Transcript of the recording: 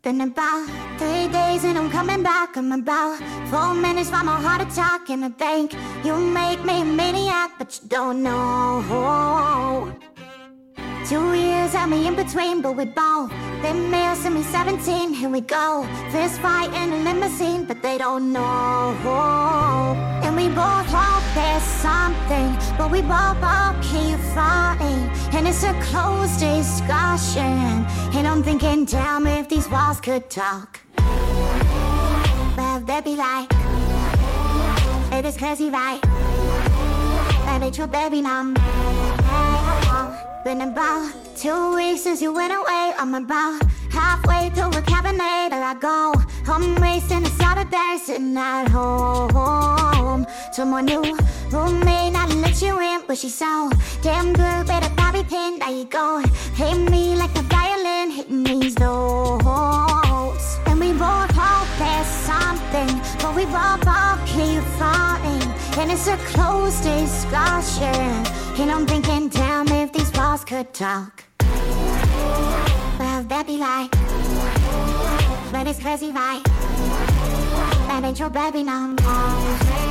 Been about 3 days and I'm coming back. I'm about 4 minutes from a heart attack in the bank. You make me a maniac, but you don't know. 2 years had me in between, but we both been male since me 17. Here we go, fist fight in a limousine, but they don't know. And we both hope there's something, but we both keep fighting. And it's a closed discussion, and I'm thinking, damn, if these walls could talk, well, they'd be like, it is crazy, right? That ain't your baby now. Been about 2 weeks since you went away. I'm about halfway through a cabinet. There I go, I'm racing a Saturday, sitting at home. Someone new roommate, not let you in, but she's so damn good with a bobby pin. There you go, hit me like a violin, hitting these notes. And we both hope there's something, but we both keep fighting. And it's a closed discussion, and I'm thinking, damn, if these walls could talk, well, they'd be like, but it's crazy, right? That ain't your baby no more.